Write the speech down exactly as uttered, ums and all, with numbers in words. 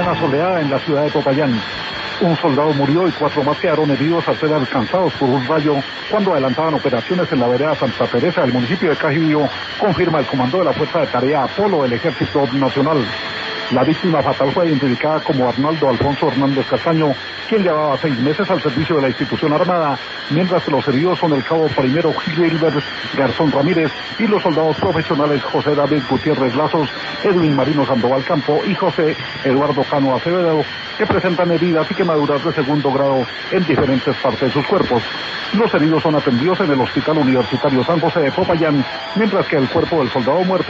mañana soleada en la ciudad de Popayán. Un soldado murió y cuatro más quedaron heridos al ser alcanzados por un rayo cuando adelantaban operaciones en la vereda Santa Teresa del municipio de Cajibío, confirma el comando de la Fuerza de Tarea Apolo del Ejército Nacional. La víctima fatal fue identificada como Arnaldo Alfonso Hernández Castaño, quien llevaba seis meses al servicio de la institución armada, mientras que los heridos son el cabo primero Gilbert Garzón Ramírez y los soldados profesionales José David Gutiérrez Lazos, Edwin Marino Sandoval Campo y José Eduardo Cano Acevedo, que presentan heridas y quemaduras de segundo grado en diferentes partes de sus cuerpos. Los heridos son atendidos en el Hospital Universitario San José de Popayán, mientras que el cuerpo del soldado muerto